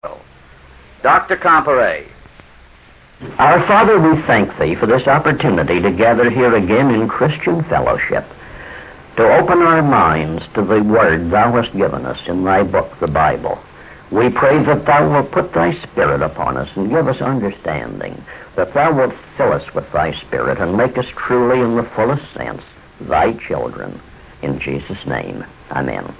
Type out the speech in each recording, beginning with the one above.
Dr. Comparet. Our Father, we thank Thee for this opportunity to gather here again in Christian fellowship, to open our minds to the Word Thou hast given us in Thy book, the Bible. We pray that Thou wilt put Thy Spirit upon us and give us understanding, that Thou wilt fill us with Thy Spirit and make us truly in the fullest sense Thy children. In Jesus' name, amen.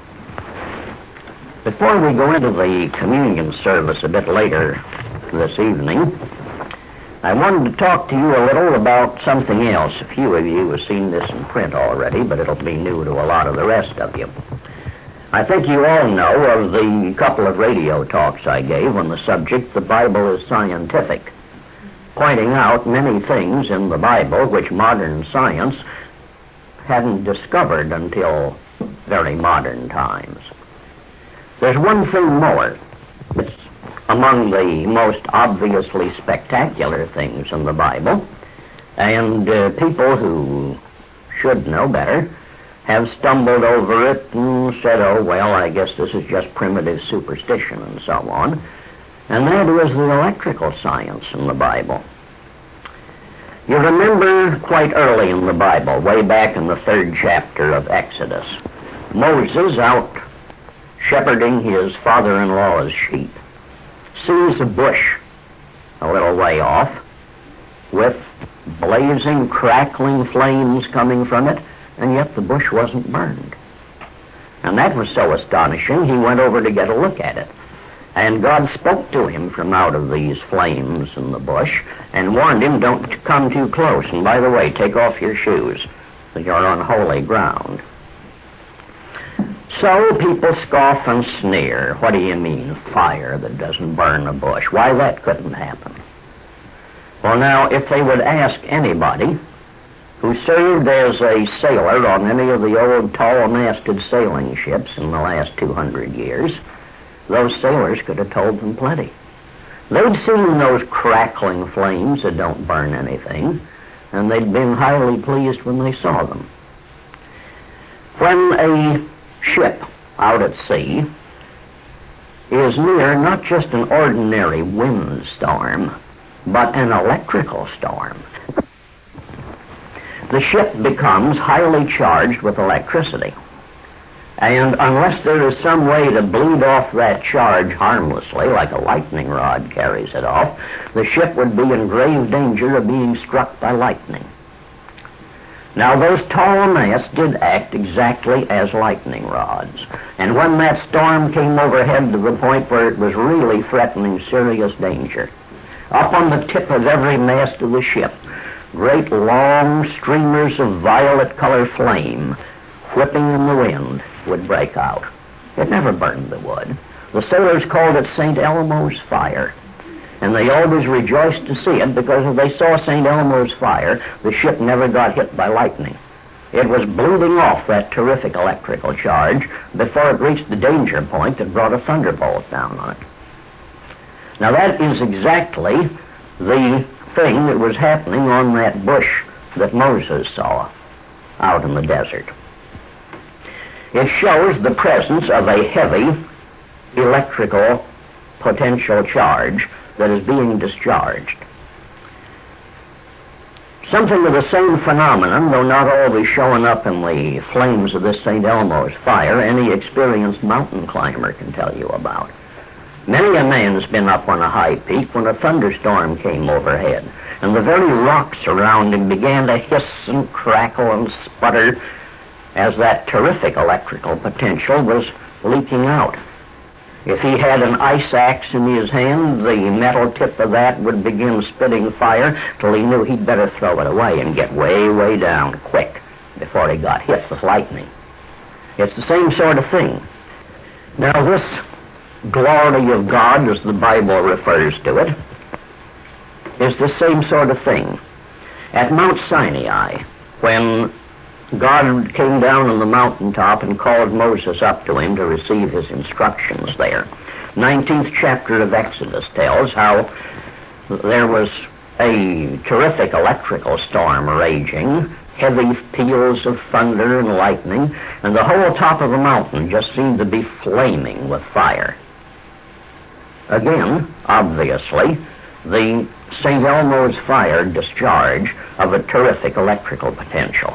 Before we go into the communion service a bit later this evening, I wanted to talk to you a little about something else. A few of you have seen this in print already, but it'll be new to a lot of the rest of you. I think you all know of the couple of radio talks I gave on the subject, The Bible is Scientific, pointing out many things in the Bible which modern science hadn't discovered until very modern times. There's one thing more that's among the most obviously spectacular things in the Bible, and people who should know better have stumbled over it and said, oh, well, I guess this is just primitive superstition and so on, and that is the electrical science in the Bible. You remember quite early in the Bible, way back in the 3rd chapter of Exodus, Moses, out shepherding his father-in-law's sheep, sees a bush a little way off with blazing, crackling flames coming from it, and yet the bush wasn't burned. And that was so astonishing, he went over to get a look at it. And God spoke to him from out of these flames in the bush and warned him, don't come too close. And by the way, take off your shoes, because you're on holy ground. So people scoff and sneer. What do you mean, fire that doesn't burn a bush? Why, that couldn't happen. Well, now, if they would ask anybody who served as a sailor on any of the old tall-masted sailing ships in the last 200 years, those sailors could have told them plenty. They'd seen those crackling flames that don't burn anything, and they'd been highly pleased when they saw them. When a ship out at sea is near not just an ordinary windstorm, but an electrical storm, the ship becomes highly charged with electricity. And unless there is some way to bleed off that charge harmlessly, like a lightning rod carries it off, the ship would be in grave danger of being struck by lightning. Now, those tall masts did act exactly as lightning rods. And when that storm came overhead to the point where it was really threatening serious danger, up on the tip of every mast of the ship, great long streamers of violet-colored flame, whipping in the wind, would break out. It never burned the wood. The sailors called it St. Elmo's fire. And they always rejoiced to see it, because if they saw St. Elmo's fire, the ship never got hit by lightning. It was bleeding off that terrific electrical charge before it reached the danger point that brought a thunderbolt down on it. Now that is exactly the thing that was happening on that bush that Moses saw out in the desert. It shows the presence of a heavy electrical potential charge that is being discharged. Something of the same phenomenon, though not always showing up in the flames of this St. Elmo's fire, any experienced mountain climber can tell you about. Many a man's been up on a high peak when a thunderstorm came overhead, and the very rocks around him began to hiss and crackle and sputter as that terrific electrical potential was leaking out. If he had an ice axe in his hand, the metal tip of that would begin spitting fire till he knew he'd better throw it away and get way, way down quick before he got hit with lightning. It's the same sort of thing. Now, this glory of God, as the Bible refers to it, is the same sort of thing. At Mount Sinai, when God came down on the mountaintop and called Moses up to him to receive his instructions there. 19th chapter of Exodus tells how there was a terrific electrical storm raging, heavy peals of thunder and lightning, and the whole top of the mountain just seemed to be flaming with fire. Again, obviously, the St. Elmo's fire discharge of a terrific electrical potential.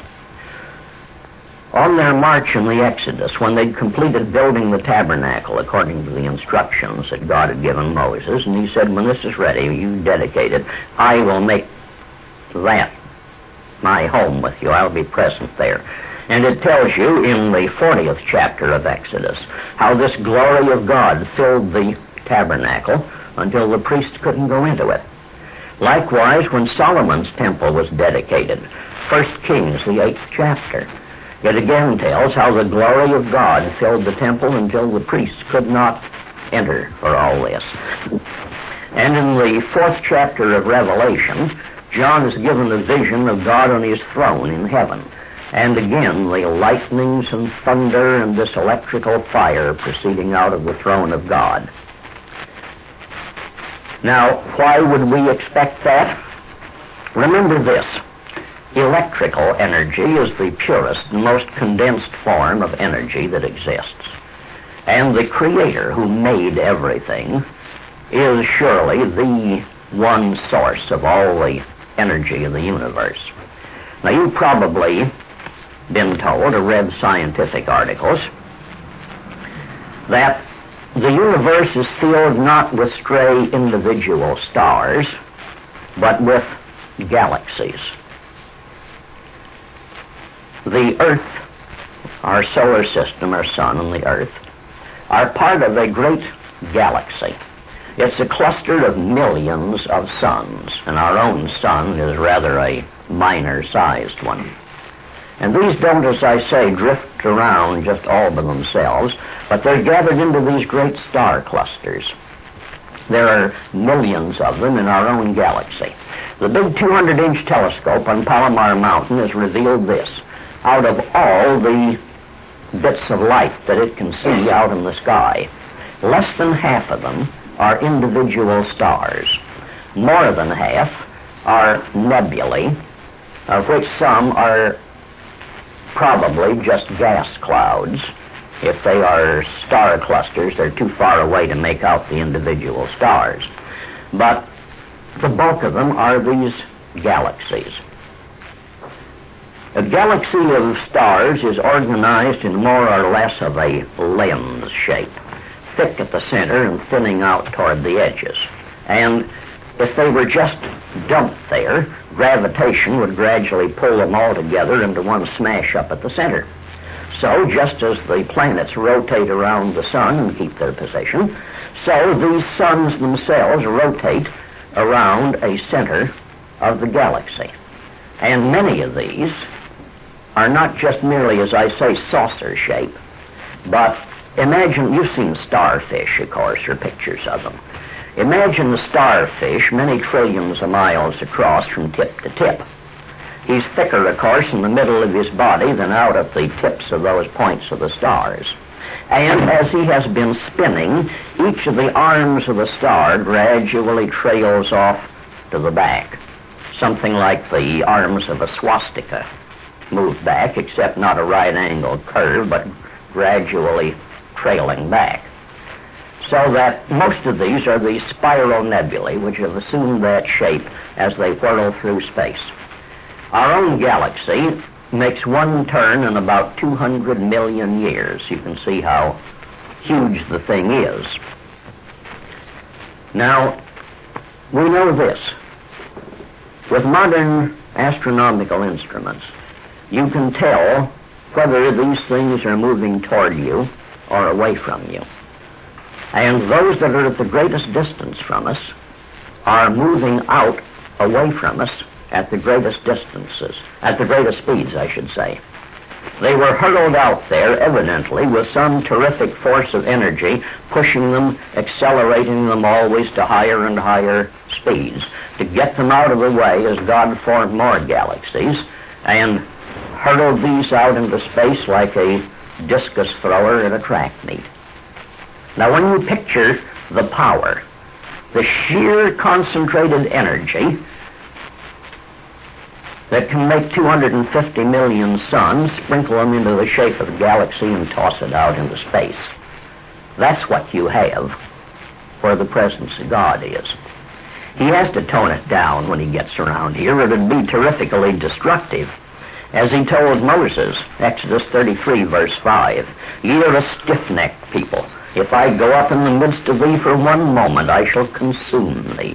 On their march in the Exodus, when they'd completed building the tabernacle according to the instructions that God had given Moses, and he said, when this is ready, you dedicate it, I will make that my home with you. I'll be present there. And it tells you in the 40th chapter of Exodus how this glory of God filled the tabernacle until the priest couldn't go into it. Likewise, when Solomon's temple was dedicated, 1 Kings, the 8th chapter, it again tells how the glory of God filled the temple until the priests could not enter for all this. And in the 4th chapter of Revelation, John is given a vision of God on his throne in heaven. And again, the lightnings and thunder and this electrical fire proceeding out of the throne of God. Now, why would we expect that? Remember this. Electrical energy is the purest and most condensed form of energy that exists. And the Creator who made everything is surely the one source of all the energy of the universe. Now, you've probably been told or read scientific articles that the universe is filled not with stray individual stars, but with galaxies. The Earth, our solar system, our sun and the Earth, are part of a great galaxy. It's a cluster of millions of suns, and our own sun is rather a minor-sized one. And these don't, as I say, drift around just all by themselves, but they're gathered into these great star clusters. There are millions of them in our own galaxy. The big 200-inch telescope on Palomar Mountain has revealed this. Out of all the bits of light that it can see out in the sky, less than half of them are individual stars. More than half are nebulae, of which some are probably just gas clouds. If they are star clusters, they're too far away to make out the individual stars. But the bulk of them are these galaxies. A galaxy of stars is organized in more or less of a lens shape, thick at the center and thinning out toward the edges. And if they were just dumped there, gravitation would gradually pull them all together into one smash up at the center. So, just as the planets rotate around the sun and keep their position, so these suns themselves rotate around a center of the galaxy. And many of these are not just merely, as I say, saucer shape, but imagine, you've seen starfish, of course, or pictures of them. Imagine the starfish many trillions of miles across from tip to tip. He's thicker, of course, in the middle of his body than out at the tips of those points of the stars. And as he has been spinning, each of the arms of the star gradually trails off to the back, something like the arms of a swastika move back, except not a right-angled curve, but gradually trailing back. So that most of these are the spiral nebulae, which have assumed that shape as they whirl through space. Our own galaxy makes one turn in about 200 million years. You can see how huge the thing is. Now, we know this. With modern astronomical instruments, you can tell whether these things are moving toward you or away from you. And those that are at the greatest distance from us are moving out away from us at the greatest distances, at the greatest speeds, I should say. They were hurled out there, evidently, with some terrific force of energy, pushing them, accelerating them always to higher and higher speeds, to get them out of the way as God formed more galaxies, and hurled these out into space like a discus thrower at a track meet. Now, when you picture the power, the sheer concentrated energy that can make 250 million suns, sprinkle them into the shape of a galaxy and toss it out into space, that's what you have where the presence of God is. He has to tone it down when he gets around here, or it would be terrifically destructive. As he told Moses, Exodus 33, verse 5, "Ye are a stiff-necked people. If I go up in the midst of thee for one moment, I shall consume thee."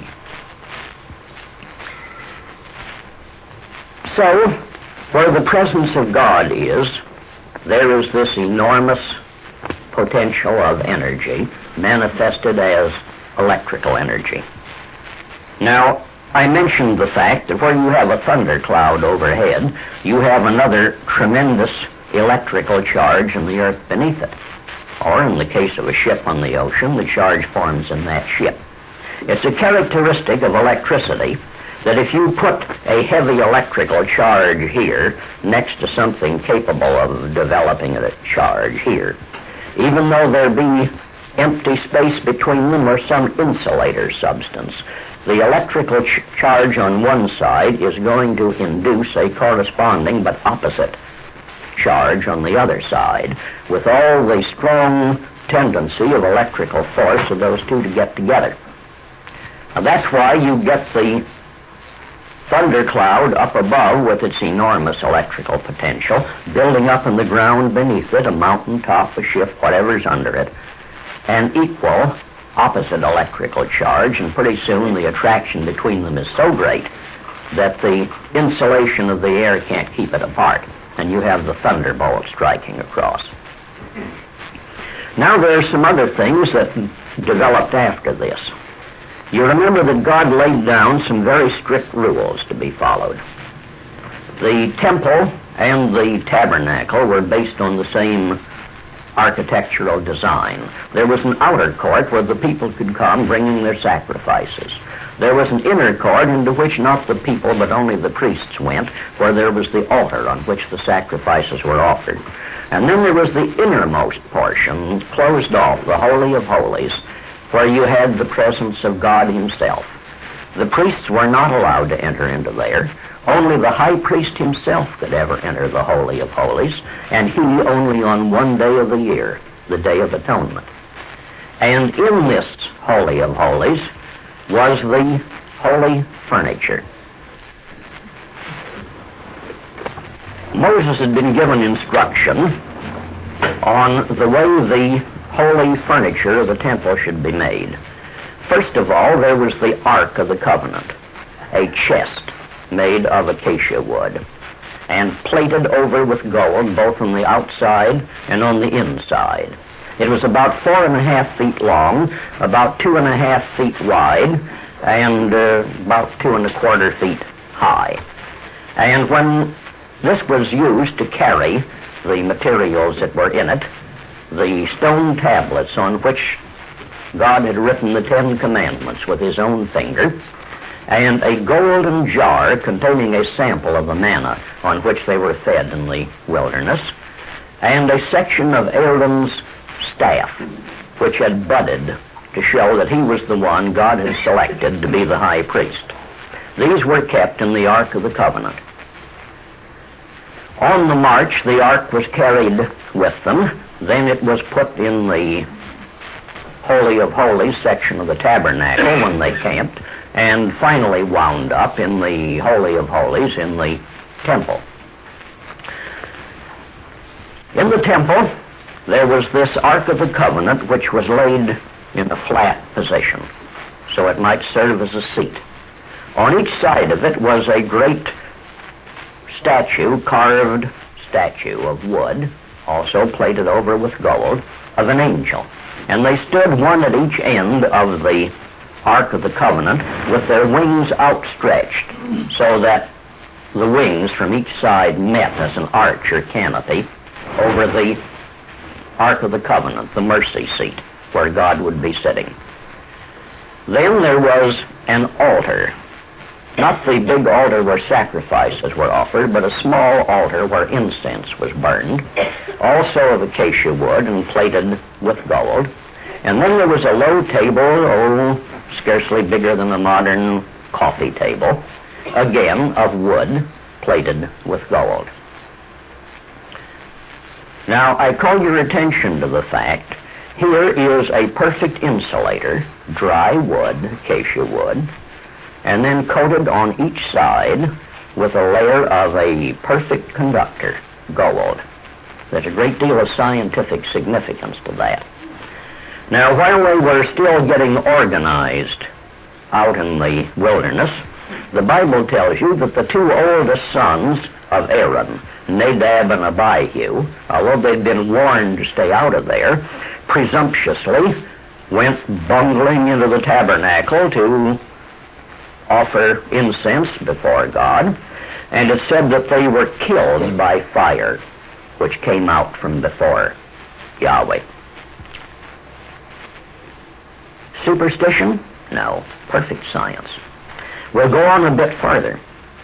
So, where the presence of God is, there is this enormous potential of energy manifested as electrical energy. Now, I mentioned the fact that where you have a thundercloud overhead, you have another tremendous electrical charge in the earth beneath it. Or in the case of a ship on the ocean, the charge forms in that ship. It's a characteristic of electricity that if you put a heavy electrical charge here next to something capable of developing a charge here, even though there be empty space between them or some insulator substance, the electrical charge on one side is going to induce a corresponding but opposite charge on the other side, with all the strong tendency of electrical force of those two to get together. Now that's why you get the thundercloud up above with its enormous electrical potential, building up in the ground beneath it, a mountain top, a ship, whatever's under it, an equal opposite electrical charge, and pretty soon the attraction between them is so great that the insulation of the air can't keep it apart, and you have the thunderbolt striking across. Now there are some other things that developed after this. You remember that God laid down some very strict rules to be followed. The temple and the tabernacle were based on the same architectural design. There was an outer court where the people could come bringing their sacrifices. There was an inner court into which not the people but only the priests went, where there was the altar on which the sacrifices were offered. And then there was the innermost portion, closed off, the Holy of Holies, where you had the presence of God himself. The priests were not allowed to enter into there. Only the high priest himself could ever enter the Holy of Holies, and he only on one day of the year, the Day of Atonement. And in this Holy of Holies was the holy furniture. Moses had been given instruction on the way the holy furniture of the temple should be made. First of all, there was the Ark of the Covenant, a chest made of acacia wood and plated over with gold both on the outside and on the inside. It was about 4.5 feet long, about 2.5 feet wide, and about 2.25 feet high. And when this was used to carry the materials that were in it, the stone tablets on which God had written the 10 Commandments with his own finger, and a golden jar containing a sample of the manna on which they were fed in the wilderness, and a section of Aaron's staff, which had budded to show that he was the one God had selected to be the high priest. These were kept in the Ark of the Covenant. On the march, the Ark was carried with them. Then it was put in the Holy of Holies section of the tabernacle when they camped, and finally wound up in the Holy of Holies in the temple. In the temple, there was this Ark of the Covenant, which was laid in a flat position, so it might serve as a seat. On each side of it was a great carved statue of wood, also plated over with gold, of an angel. And they stood one at each end of the Ark of the Covenant with their wings outstretched, so that the wings from each side met as an arch or canopy over the Ark of the Covenant, the mercy seat, where God would be sitting. Then there was an altar, not the big altar where sacrifices were offered, but a small altar where incense was burned, also of acacia wood and plated with gold. And then there was a low table, scarcely bigger than a modern coffee table, again of wood, plated with gold. Now, I call your attention to the fact, here is a perfect insulator dry wood, acacia wood, and then coated on each side with a layer of a perfect conductor, gold. There's a great deal of scientific significance to that. Now, while they were still getting organized out in the wilderness, the Bible tells you that the two oldest sons of Aaron, Nadab and Abihu, although they'd been warned to stay out of there, presumptuously went bungling into the tabernacle to offer incense before God, and it said that they were killed by fire, which came out from before Yahweh. Superstition? No. Perfect science. We'll go on a bit further.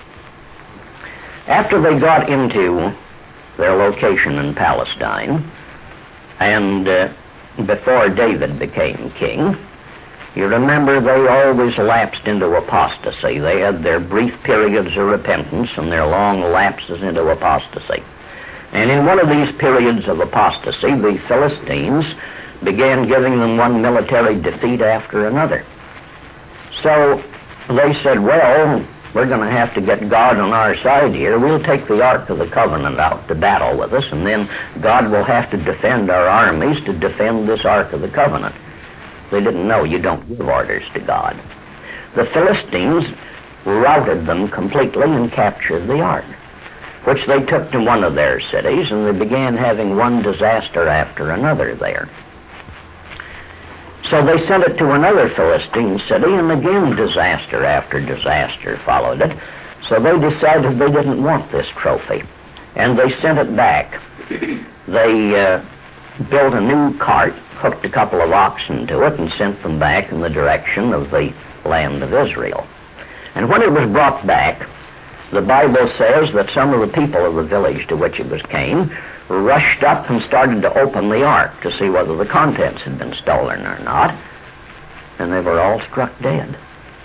After they got into their location in Palestine, and before David became king, you remember they always lapsed into apostasy. They had their brief periods of repentance and their long lapses into apostasy. And in one of these periods of apostasy, the Philistines began giving them one military defeat after another. So they said, well, we're going to have to get God on our side here. We'll take the Ark of the Covenant out to battle with us, and then God will have to defend our armies to defend this Ark of the Covenant. They didn't know you don't give orders to God. The Philistines routed them completely and captured the Ark, which they took to one of their cities, and they began having one disaster after another there. So they sent it to another Philistine city, and again disaster after disaster followed it. So they decided they didn't want this trophy, and they sent it back. They built a new cart, hooked a couple of oxen to it, and sent them back in the direction of the land of Israel. And when it was brought back, the Bible says that some of the people of the village to which it was came rushed up and started to open the ark to see whether the contents had been stolen or not, and they were all struck dead.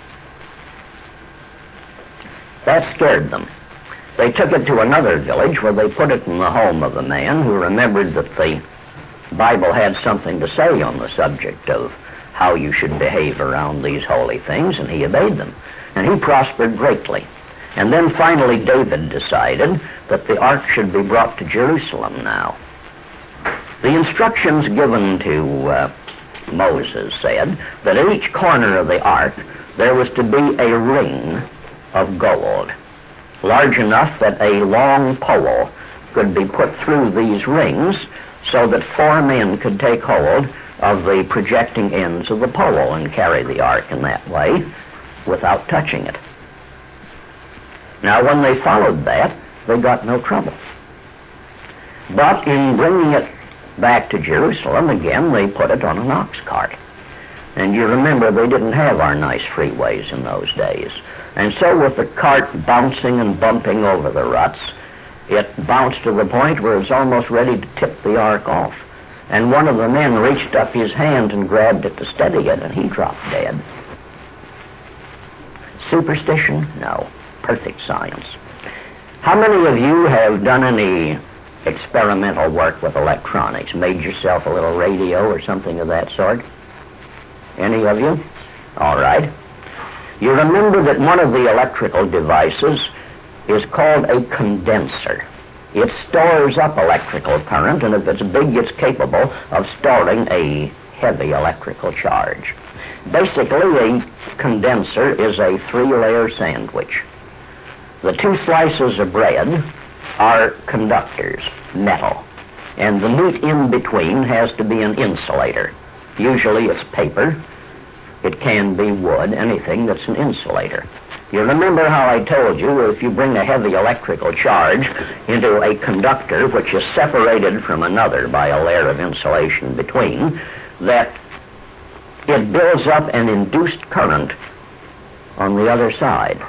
That scared them. They took it to another village where they put it in the home of a man who remembered that the Bible had something to say on the subject of how you should behave around these holy things, and he obeyed them, and he prospered greatly. And then finally David decided that the ark should be brought to Jerusalem now. The instructions given to Moses said that at each corner of the ark there was to be a ring of gold, large enough that a long pole could be put through these rings so that 4 men could take hold of the projecting ends of the pole and carry the ark in that way without touching it. Now, when they followed that, they got no trouble. But in bringing it back to Jerusalem, again, they put it on an ox cart. And you remember they didn't have our nice freeways in those days. And so with the cart bouncing and bumping over the ruts, it bounced to the point where it was almost ready to tip the ark off. And one of the men reached up his hand and grabbed it to steady it, and he dropped dead. Superstition? No. Perfect science. How many of you have done any experimental work with electronics, made yourself a little radio or something of that sort? Any of you? All right. You remember that one of the electrical devices is called a condenser. It stores up electrical current, and if it's big, it's capable of storing a heavy electrical charge. Basically, a condenser is a 3-layer sandwich. The 2 slices of bread are conductors, metal, and the meat in between has to be an insulator. Usually it's paper. It can be wood, anything that's an insulator. You remember how I told you if you bring a heavy electrical charge into a conductor which is separated from another by a layer of insulation between, that it builds up an induced current on the other side.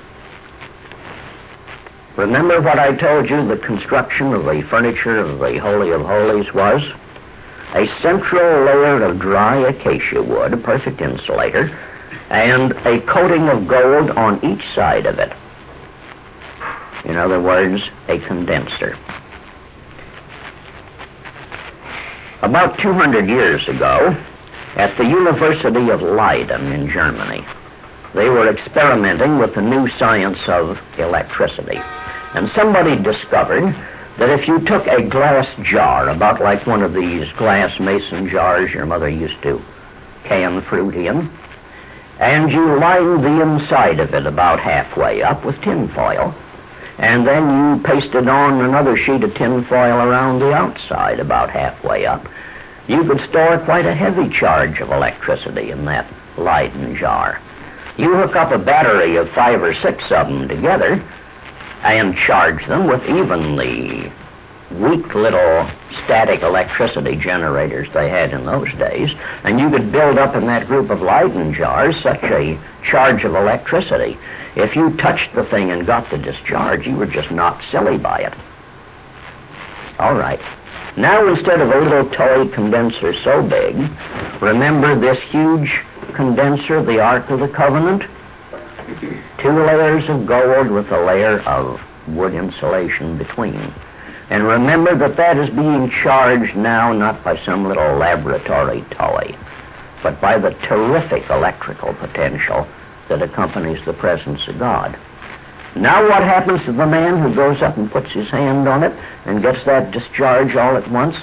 Remember what I told you the construction of the furniture of the Holy of Holies was? A central layer of dry acacia wood, a perfect insulator, and a coating of gold on each side of it. In other words, a condenser. About 200 years ago, at the University of Leiden in Germany. They were experimenting with the new science of electricity. And somebody discovered that if you took a glass jar, about like one of these glass mason jars your mother used to can fruit in, and you lined the inside of it about halfway up with tin foil, and then you pasted on another sheet of tin foil around the outside about halfway up, you could store quite a heavy charge of electricity in that Leyden jar. You hook up a battery of 5 or 6 of them together and charge them with even the weak little static electricity generators they had in those days, and you could build up in that group of Leyden jars such a charge of electricity. If you touched the thing and got the discharge, you were just knocked silly by it. All right. Now, instead of a little toy condenser so big, remember this huge condenser, the Ark of the Covenant? 2 layers of gold with a layer of wood insulation between. And remember that that is being charged now not by some little laboratory toy, but by the terrific electrical potential that accompanies the presence of God. Now what happens to the man who goes up and puts his hand on it and gets that discharge all at once?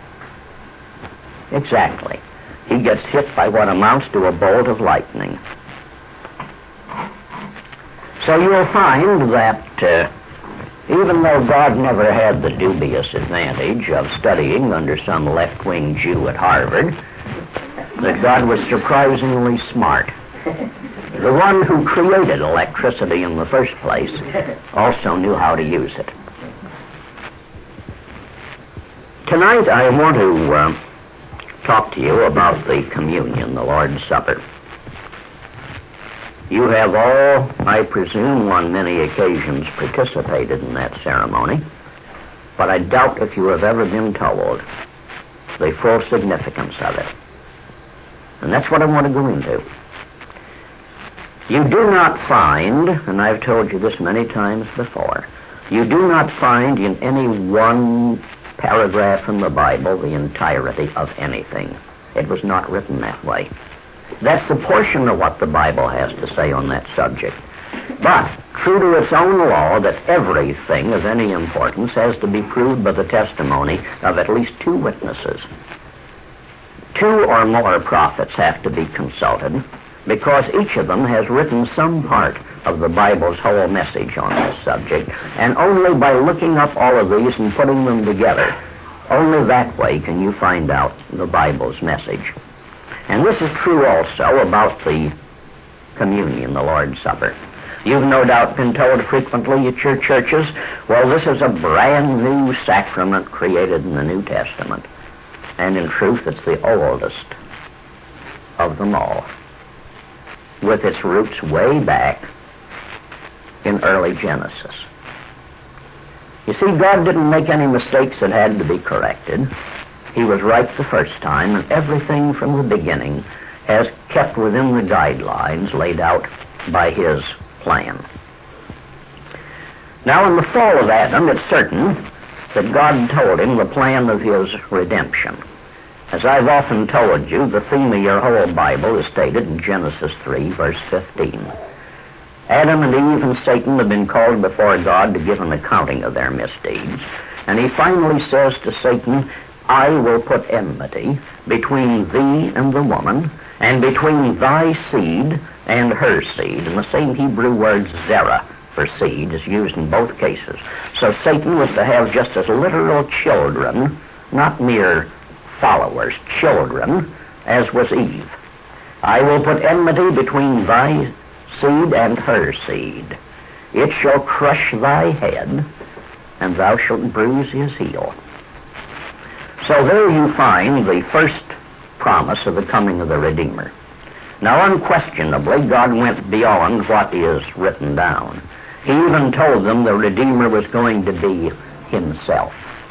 Exactly. He gets hit by what amounts to a bolt of lightning. So you'll find that even though God never had the dubious advantage of studying under some left-wing Jew at Harvard, that God was surprisingly smart. The one who created electricity in the first place also knew how to use it. Tonight I want to talk to you about the communion, the Lord's Supper. You have all, I presume, on many occasions participated in that ceremony, but I doubt if you have ever been told the full significance of it. And that's what I want to go into. You do not find, and I've told you this many times before, you do not find in any one paragraph in the Bible the entirety of anything. It was not written that way. That's the portion of what the Bible has to say on that subject. But, true to its own law that everything of any importance has to be proved by the testimony of at least 2 witnesses. 2 or more prophets have to be consulted, because each of them has written some part of the Bible's whole message on this subject, and only by looking up all of these and putting them together, only that way can you find out the Bible's message. And this is true also about the communion, the Lord's Supper. You've no doubt been told frequently at your churches, well, this is a brand new sacrament created in the New Testament. And in truth, it's the oldest of them all, with its roots way back in early Genesis. You see, God didn't make any mistakes that had to be corrected. He was right the first time, and everything from the beginning has kept within the guidelines laid out by His plan. Now, in the fall of Adam, it's certain that God told him the plan of His redemption. As I've often told you, the theme of your whole Bible is stated in Genesis 3, verse 15. Adam and Eve and Satan have been called before God to give an accounting of their misdeeds. And He finally says to Satan, I will put enmity between thee and the woman, and between thy seed and her seed. And the same Hebrew word zerah for seed is used in both cases. So Satan was to have just as literal children, not mere followers, children, as was Eve. I will put enmity between thy seed and her seed. It shall crush thy head, and thou shalt bruise his heel. So there you find the first promise of the coming of the Redeemer. Now, unquestionably, God went beyond what is written down. He even told them the Redeemer was going to be Himself.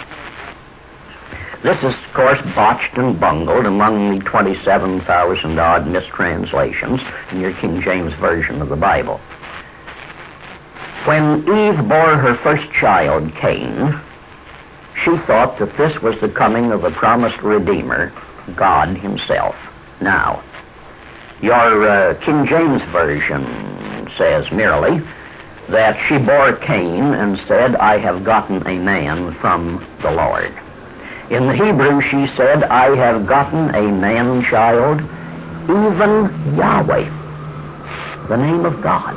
This is, of course, botched and bungled among the 27,000-odd mistranslations in your King James Version of the Bible. When Eve bore her first child, Cain, she thought that this was the coming of the promised Redeemer, God Himself. Now, your King James Version says merely that she bore Cain and said, I have gotten a man from the Lord. In the Hebrew, she said, I have gotten a man-child, even Yahweh, the name of God.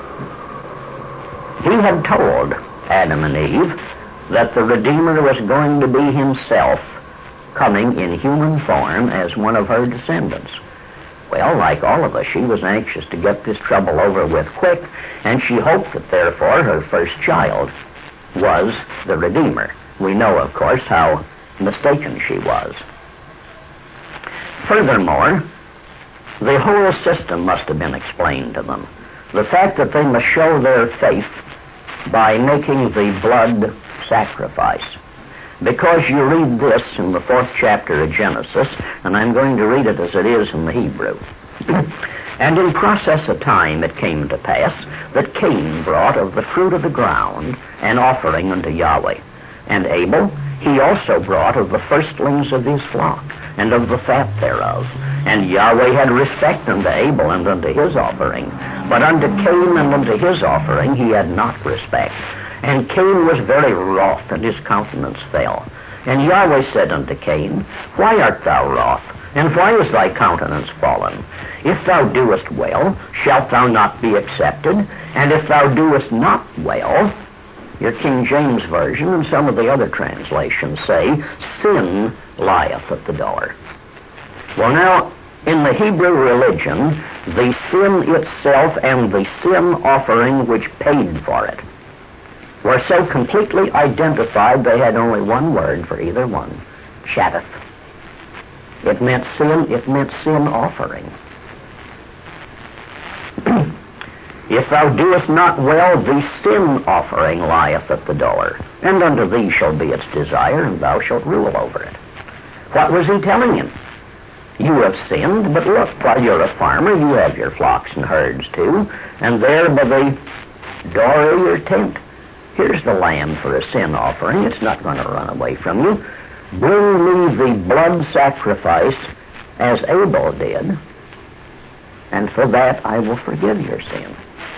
He had told Adam and Eve that the Redeemer was going to be himself, coming in human form as one of her descendants. Well, like all of us, she was anxious to get this trouble over with quick, and she hoped that therefore her first child was the Redeemer. We know, of course, how mistaken she was. Furthermore, the whole system must have been explained to them. The fact that they must show their faith by making the blood sacrifice. Because you read this in the 4th chapter of Genesis, and I'm going to read it as it is in the Hebrew. And in process of time it came to pass that Cain brought of the fruit of the ground an offering unto Yahweh. And Abel, he also brought of the firstlings of his flock, and of the fat thereof. And Yahweh had respect unto Abel and unto his offering. But unto Cain and unto his offering he had not respect. And Cain was very wroth, and his countenance fell. And Yahweh said unto Cain, Why art thou wroth? And why is thy countenance fallen? If thou doest well, shalt thou not be accepted? And if thou doest not well, your King James Version and some of the other translations say, sin lieth at the door. Well, now, in the Hebrew religion, the sin itself and the sin offering which paid for it were so completely identified they had only one word for either one, Shabbath. It meant sin offering. If thou doest not well, the sin offering lieth at the door, and unto thee shall be its desire, and thou shalt rule over it. What was he telling him? You have sinned, but look, while you're a farmer, you have your flocks and herds too, and there by the door of your tent, here's the lamb for a sin offering. It's not going to run away from you. Bring me the blood sacrifice as Abel did, and for that I will forgive your sin.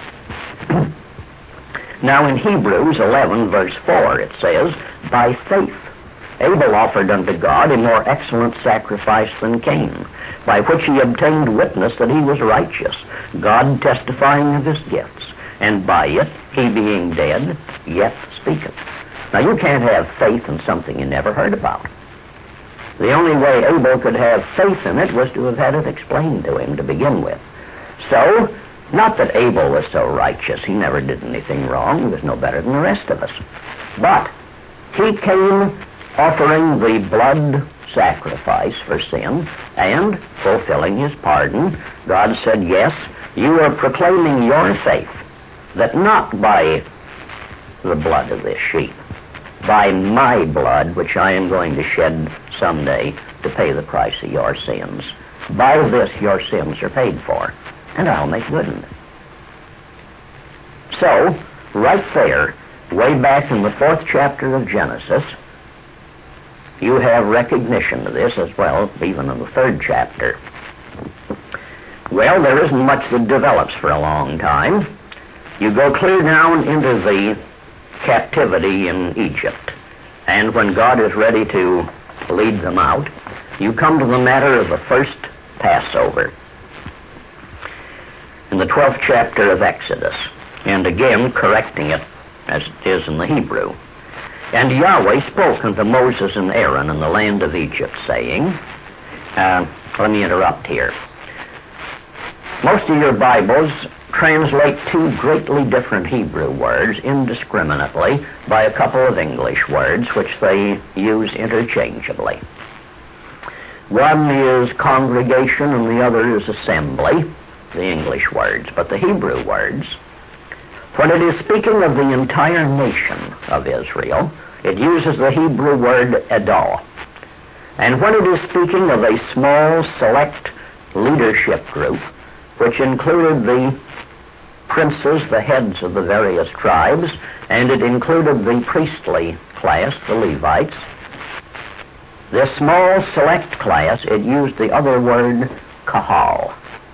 Now in Hebrews 11 verse 4 it says, By faith Abel offered unto God a more excellent sacrifice than Cain, by which he obtained witness that he was righteous, God testifying of his gifts, and by it he being dead yet speaketh. Now you can't have faith in something you never heard about. The only way Abel could have faith in it was to have had it explained to him to begin with. So, not that Abel was so righteous, he never did anything wrong, he was no better than the rest of us. But he came offering the blood sacrifice for sin and fulfilling his pardon. God said, yes, you are proclaiming your faith, that not by the blood of this sheep, by my blood, which I am going to shed someday to pay the price of your sins. By this your sins are paid for, and I'll make good in it. So, right there, way back in the 4th chapter of Genesis, you have recognition of this as well, even in the 3rd chapter. Well, there isn't much that develops for a long time. You go clear down into the captivity in Egypt, and when God is ready to lead them out, you come to the matter of the first Passover in the 12th chapter of Exodus, and again correcting it as it is in the Hebrew. And Yahweh spoke unto Moses and Aaron in the land of Egypt, saying, let me interrupt here. Most of your Bibles translate two greatly different Hebrew words indiscriminately by a couple of English words which they use interchangeably. One is congregation and the other is assembly, the English words. But the Hebrew words, when it is speaking of the entire nation of Israel, it uses the Hebrew word edah. And when it is speaking of a small, select leadership group, which included the princes, the heads of the various tribes, and it included the priestly class, the Levites, this small, select class, it used the other word, Kahal.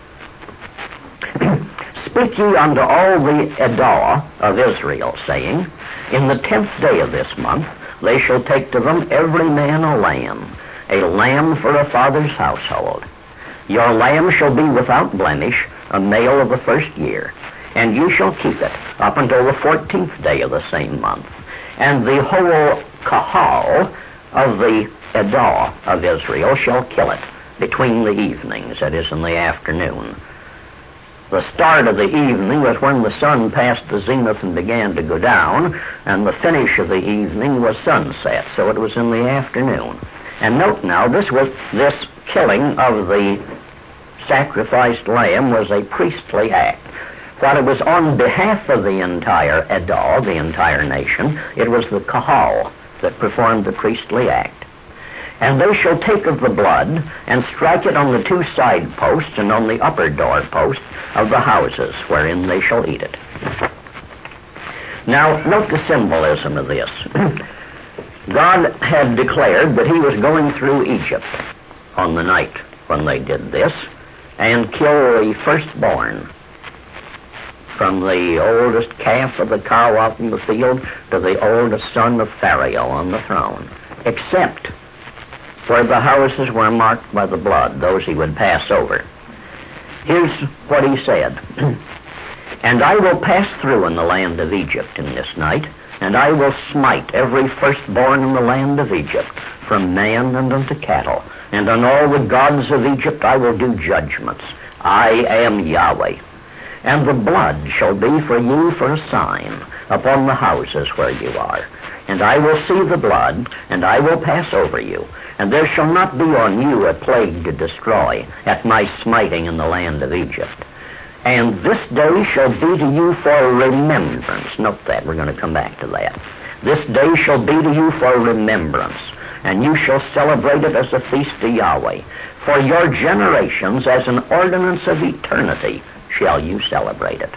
Speak ye unto all the Edah of Israel, saying, In the 10th day of this month they shall take to them every man a lamb for a father's household. Your lamb shall be without blemish, a male of the first year, and you shall keep it up until the 14th day of the same month. And the whole Kahal of the Edah of Israel shall kill it between the evenings, that is, in the afternoon. The start of the evening was when the sun passed the zenith and began to go down, and the finish of the evening was sunset, so it was in the afternoon. And note now, this killing of the sacrificed lamb was a priestly act. While it was on behalf of the entire Edah, the entire nation, it was the Kahal that performed the priestly act. And they shall take of the blood and strike it on the 2 side posts and on the upper door posts of the houses wherein they shall eat it. Now, note the symbolism of this. God had declared that he was going through Egypt on the night when they did this and kill the firstborn, from the oldest calf of the cow out in the field to the oldest son of Pharaoh on the throne, except where the houses were marked by the blood, those he would pass over. Here's what he said. And I will pass through in the land of Egypt in this night, and I will smite every firstborn in the land of Egypt, from man and unto cattle, and on all the gods of Egypt I will do judgments. I am Yahweh. And the blood shall be for you for a sign upon the houses where you are. And I will see the blood, and I will pass over you. And there shall not be on you a plague to destroy at my smiting in the land of Egypt. And this day shall be to you for remembrance. Note that, we're going to come back to that. This day shall be to you for remembrance, and you shall celebrate it as a feast to Yahweh. For your generations, as an ordinance of eternity, shall you celebrate it.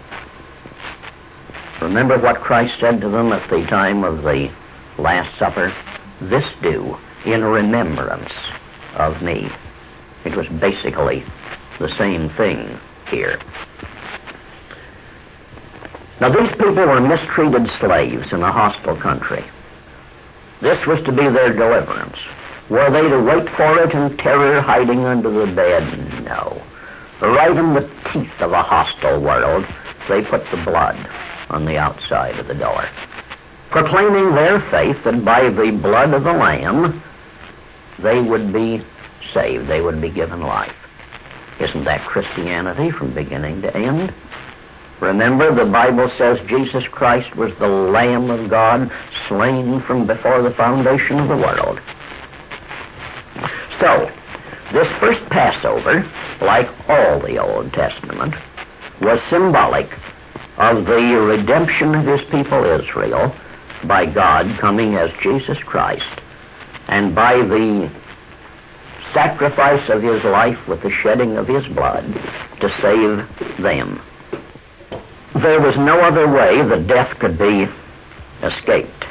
Remember what Christ said to them at the time of the Last Supper? This do in remembrance of me. It was basically the same thing here. Now, these people were mistreated slaves in a hostile country. This was to be their deliverance. Were they to wait for it in terror, hiding under the bed? No. Right in the teeth of a hostile world, they put the blood on the outside of the door, proclaiming their faith that by the blood of the Lamb, they would be saved, they would be given life. Isn't that Christianity from beginning to end? Remember, the Bible says Jesus Christ was the Lamb of God, slain from before the foundation of the world. So, this first Passover, like all the Old Testament, was symbolic of the redemption of his people Israel by God coming as Jesus Christ, and by the sacrifice of his life with the shedding of his blood to save them. There was no other way that death could be escaped.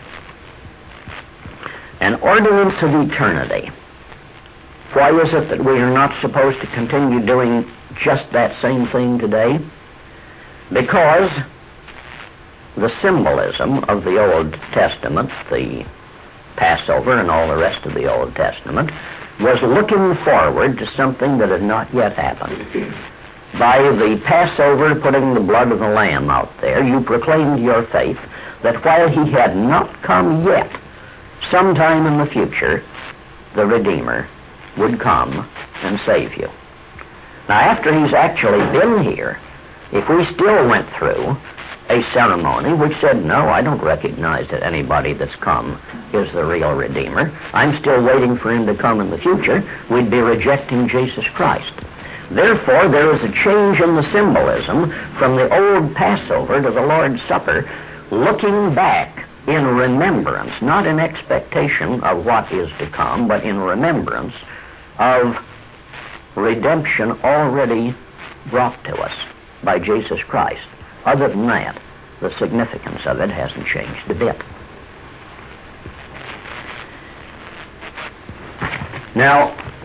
An ordinance of eternity. Why is it that we are not supposed to continue doing just that same thing today? Because the symbolism of the Old Testament, the Passover and all the rest of the Old Testament, was looking forward to something that had not yet happened. By the Passover, putting the blood of the Lamb out there, you proclaimed your faith that while he had not come yet, sometime in the future, the Redeemer would come and save you. Now, after he's actually been here, if we still went through a ceremony which said, no, I don't recognize that anybody that's come is the real Redeemer, I'm still waiting for him to come in the future, we'd be rejecting Jesus Christ. Therefore, there is a change in the symbolism from the old Passover to the Lord's Supper, looking back in remembrance, not in expectation of what is to come, but in remembrance of redemption already brought to us by Jesus Christ. Other than that, the significance of it hasn't changed a bit. Now,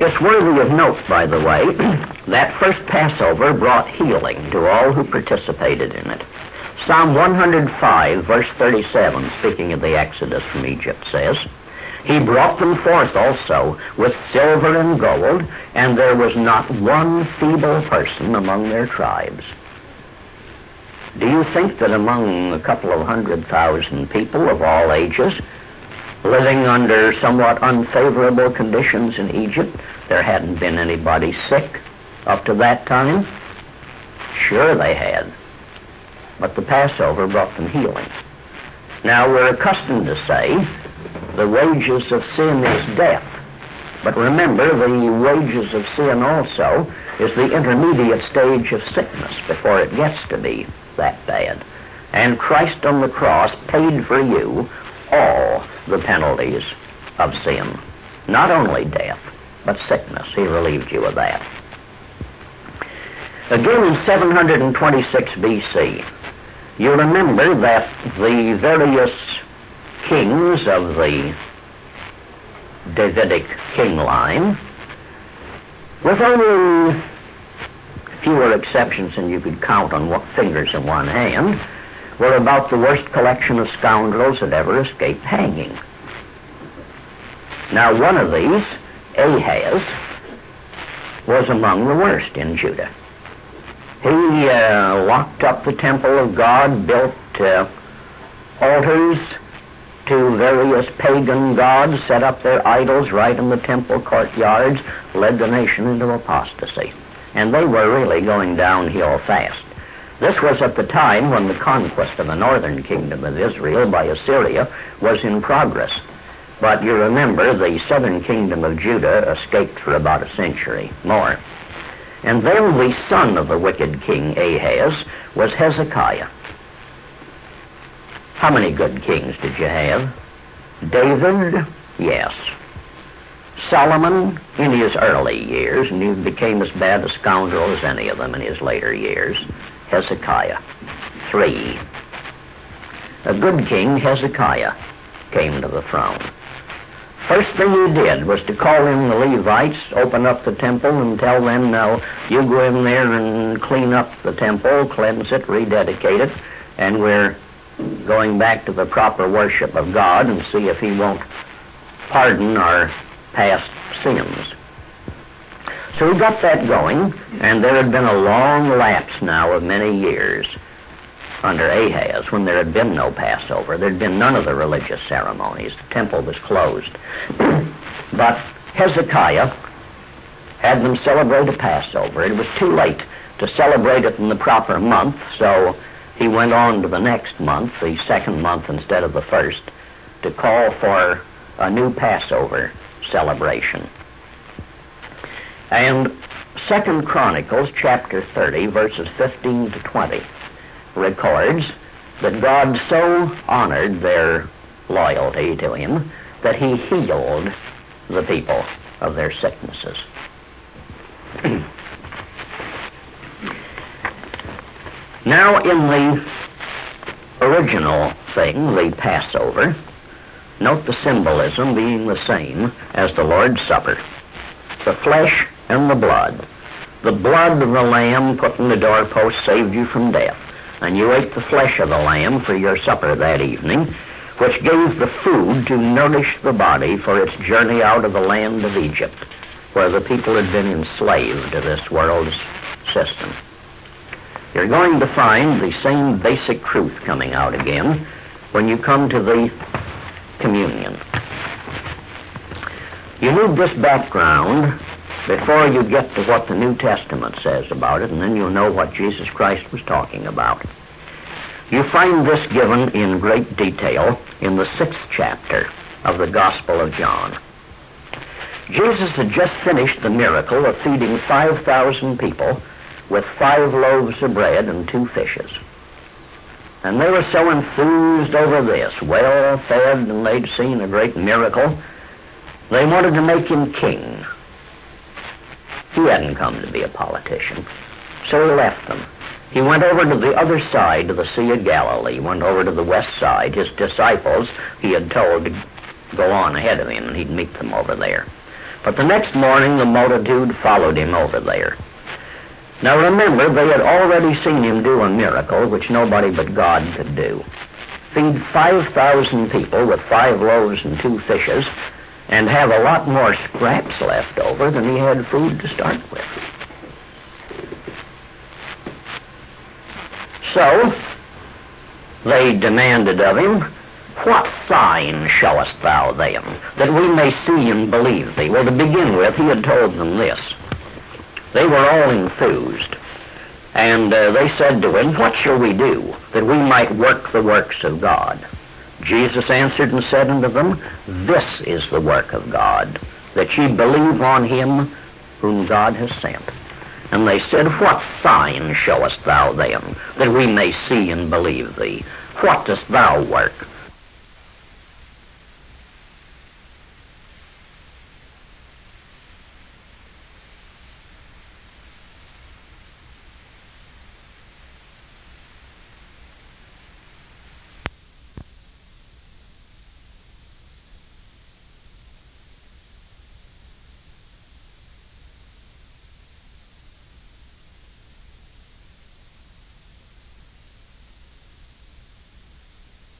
It's worthy of note, by the way, that first Passover brought healing to all who participated in it. Psalm 105, verse 37, speaking of the Exodus from Egypt, says, "He brought them forth also with silver and gold, and there was not one feeble person among their tribes." Do you think that among a couple of 100,000 people of all ages, living under somewhat unfavorable conditions in Egypt, there hadn't been anybody sick up to that time? Sure they had. But the Passover brought them healing. Now, we're accustomed to say the wages of sin is death. But remember, the wages of sin also is the intermediate stage of sickness before it gets to be that bad. And Christ on the cross paid for you all the penalties of sin. Not only death, but sickness. He relieved you of that. Again, in 726 BC, you remember that the various kings of the Davidic king line, with only fewer exceptions than you could count on fingers in one hand, were about the worst collection of scoundrels that ever escaped hanging. Now, one of these, Ahaz, was among the worst in Judah. He locked up the temple of God, built altars to various pagan gods, set up their idols right in the temple courtyards, led the nation into apostasy. And they were really going downhill fast. This was at the time when the conquest of the northern kingdom of Israel by Assyria was in progress. But you remember, the southern kingdom of Judah escaped for about a century more. And then the son of the wicked king Ahaz was Hezekiah. How many good kings did you have? David? Yes. Solomon in his early years, and he became as bad a scoundrel as any of them in his later years. Hezekiah. 3. A good king, Hezekiah, came to the throne. First thing he did was to call in the Levites, open up the temple, and tell them, now, you go in there and clean up the temple, cleanse it, rededicate it, and we're going back to the proper worship of God and see if he won't pardon our past sins. So he got that going, and there had been a long lapse now of many years under Ahaz when there had been no Passover. There had been none of the religious ceremonies. The temple was closed. But Hezekiah had them celebrate a Passover. It was too late to celebrate it in the proper month, so he went on to the next month, the second month instead of the first, to call for a new Passover celebration. And 2 Chronicles chapter 30, verses 15 to 20, records that God so honored their loyalty to him that he healed the people of their sicknesses. Now, in the original thing, the Passover, note the symbolism being the same as the Lord's Supper. The flesh and the blood. The blood of the lamb put in the doorpost saved you from death. And you ate the flesh of the lamb for your supper that evening, which gave the food to nourish the body for its journey out of the land of Egypt, where the people had been enslaved to this world's system. You're going to find the same basic truth coming out again when you come to the communion. You need this background before you get to what the New Testament says about it, and then you'll know what Jesus Christ was talking about. You find this given in great detail in the 6th chapter of the Gospel of John. Jesus had just finished the miracle of feeding 5,000 people with 5 loaves of bread and 2 fishes. And they were so enthused over this, well fed, and they'd seen a great miracle, they wanted to make him king. He hadn't come to be a politician, so he left them. He went over to the other side of the Sea of Galilee, went over to the west side. His disciples, he had told to go on ahead of him, and he'd meet them over there. But the next morning the multitude followed him over there. Now remember, they had already seen him do a miracle which nobody but God could do. Feed 5,000 people with 5 loaves and 2 fishes, and have a lot more scraps left over than he had food to start with. So, they demanded of him, "What sign showest thou them, that we may see and believe thee?" Well, to begin with, he had told them this. They were all enthused, and they said to him, "What shall we do, that we might work the works of God?" Jesus answered and said unto them, "This is the work of God, that ye believe on him whom God has sent." And they said, "What sign showest thou them, that we may see and believe thee? What dost thou work?